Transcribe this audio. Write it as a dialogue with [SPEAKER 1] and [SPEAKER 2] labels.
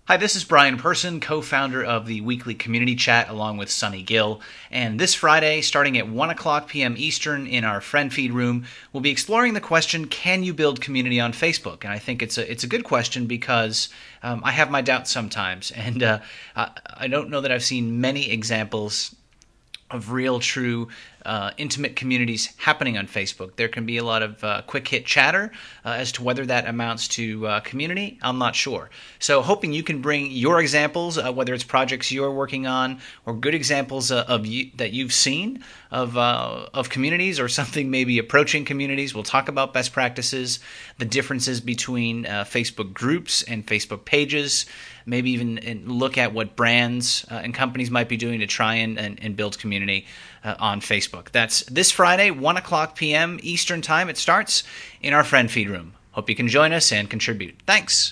[SPEAKER 1] Hi, this is Brian Person, co-founder of the weekly community chat along with Sunny Gill. And this Friday, starting at 1 o'clock p.m. Eastern in our friend feed room, we'll be exploring the question, can you build community on Facebook? And I think it's a good question because I have my doubts sometimes. And I don't know that I've seen many examples of real, true, intimate communities happening on Facebook. There can be a lot of quick hit chatter as to whether that amounts to community. I'm not sure. So, hoping you can bring your examples, whether it's projects you're working on or good examples that you've seen of communities or something maybe approaching communities. We'll talk about best practices, the differences between Facebook groups and Facebook pages. Maybe even look at what brands and companies might be doing to try and build community on Facebook. That's this Friday, 1 o'clock p.m. Eastern Time. It starts in our friend feed room. Hope you can join us and contribute. Thanks.